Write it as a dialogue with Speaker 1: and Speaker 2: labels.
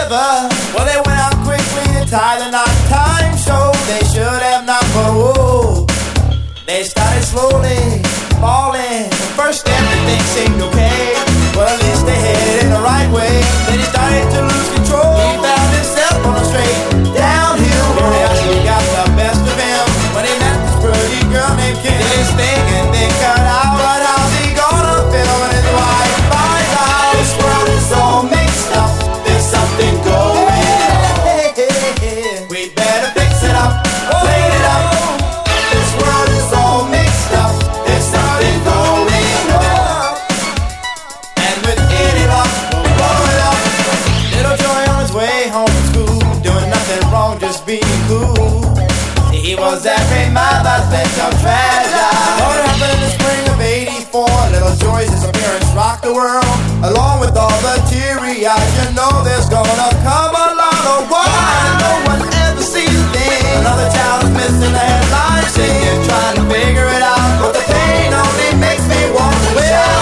Speaker 1: Well, they went out quickly to tie the knot. Time showed they should have not, but whoa, they started slowly falling. First everything seemed okay, but at least they headed in the right way. Then he started to lose control. He found himself on a straight downhill road. He got the best of him when he met this pretty girl named Kim. This thing and they cut out, but how's he gonna feel when his wife finds out? This world is all mixed up, there's something going on. We better fix it up, clean it up. This world is all mixed up, there's something going on. And with any luck, we'll blow it up. Little Joey on his way home from school, doing nothing wrong, just being cool. He was every mother's little treasure. What happened in the spring of '84? Little Joy's disappearance rocked the world, along with all the teary eyes. You know